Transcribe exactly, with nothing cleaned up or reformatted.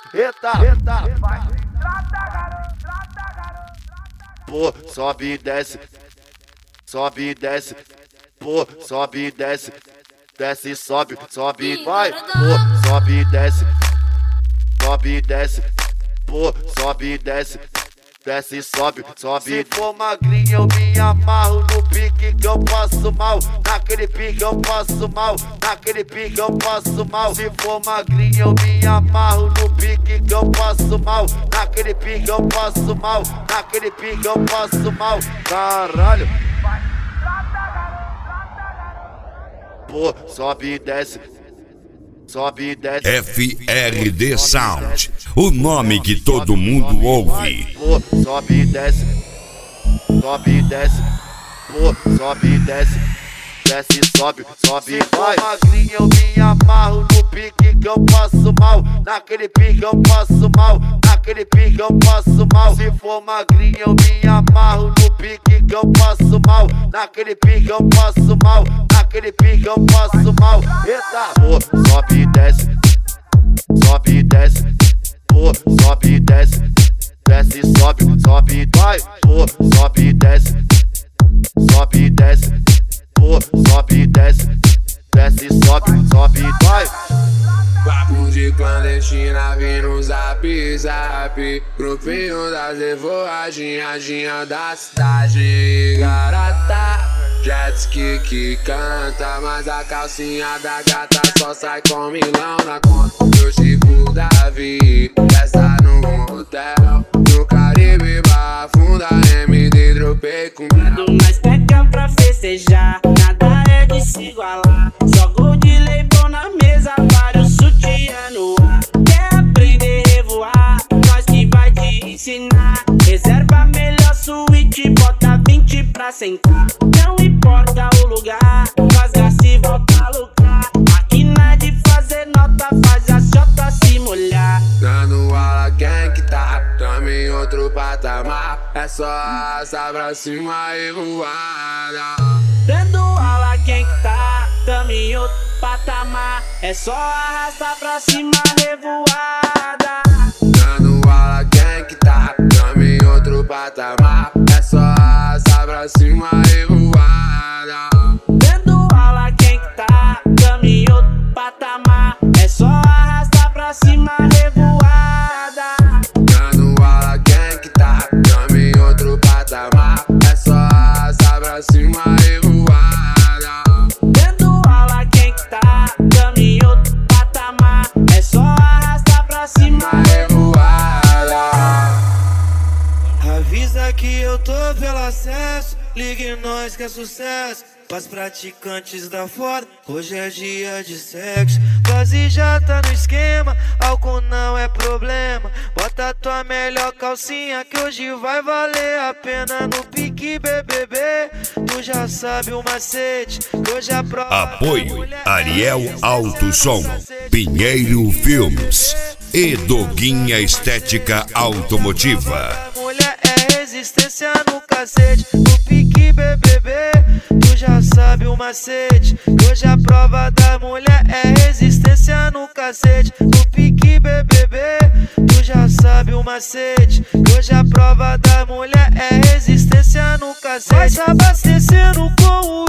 Eita, eita, pô, sobe e desce, sobe e desce, pô, sobe e desce, desce e sobe, sobe e vai, pô, sobe e desce, sobe e desce, pô, sobe e desce, desce e sobe, sobe. Se for magrinho eu me amarro no pique que eu passo mal, naquele pique eu passo mal, naquele pique eu passo mal. Se for magrinho eu me amarro no pique que eu passo mal, naquele pique eu passo mal, naquele pique eu passo mal. Caralho. Pô, sobe e desce, sobe e desce. F R D Sound, o nome que todo mundo ouve. Pô, sobe e desce, sobe e desce, pô, sobe e desce, desce e sobe, sobe e vai. Se for magrinho eu me amarro no pique que eu passo mal, naquele pique eu passo mal, naquele pique eu passo mal. Se for magrinho eu me amarro no pique que eu passo mal, naquele pique eu passo mal, naquele pique eu passo mal. Eita, pô, sobe e desce, sobe e desce, pô, sobe e desce, desce e sobe, sobe e vai, pô, sobe e desce, sobe e desce, pô, sobe e desce, desce e sobe, sobe e vai. Papo de clandestina vem no zap, zap. Grupinho das levoadinhadinha da cidade. Garota, jet ski que canta, mas a calcinha da gata só sai com milão na conta. Eu tipo Davi, festa no motel, no Caribe, Barra Funda, M D, dropei com medo. Mas pega pra festejar, nada é de se igualar. Jogo de leibão na mesa, vários sutiã no ar. Quer aprender a revoar? Nós que vai te ensinar. Reserva a melhor suíte, bota vinte pra sentar. Não importa o lugar, nós gasta e volta a lucrar. Máquina de fazer nota, faz a chota se molhar. Dando aula quem que tá, tamo em outro patamar. É só arrastar pra cima e voada. Dando aula quem que tá, tamo em outro patamar. É só arrastar pra cima, revoada. Dando aula quem que tá, tamo em outro patamar. É só arrastar pra cima e voada. Dando aula quem que tá, tamo em outro patamar. É só arrastar pra cima, revoada. Dando aula quem que tá, tamo em outro patamar. É só arrastar pra cima e voada. Dando aula quem que tá, tamo em outro patamar. É só arrastar pra cima, revoada. Avisa que eu tô pelo acesso, ligue nós que é sucesso. Pras praticantes da foda, hoje é dia de sexo. Quase já tá no esquema, álcool não é problema. Bota tua melhor calcinha que hoje vai valer a pena. No pique B B B, tu já sabe o macete, que hoje a prova. Apoio Ariel Alto Som, Pinheiro Filmes e Doguinha Estética Automotiva. Mulher é resistência no cacete, no pique B B B, tu já sabe o macete, que hoje a prova da mulher é resistência no cacete. No pique B B B, tu já sabe o macete, que hoje a prova da mulher é resistência no cacete. Vai se abastecendo com o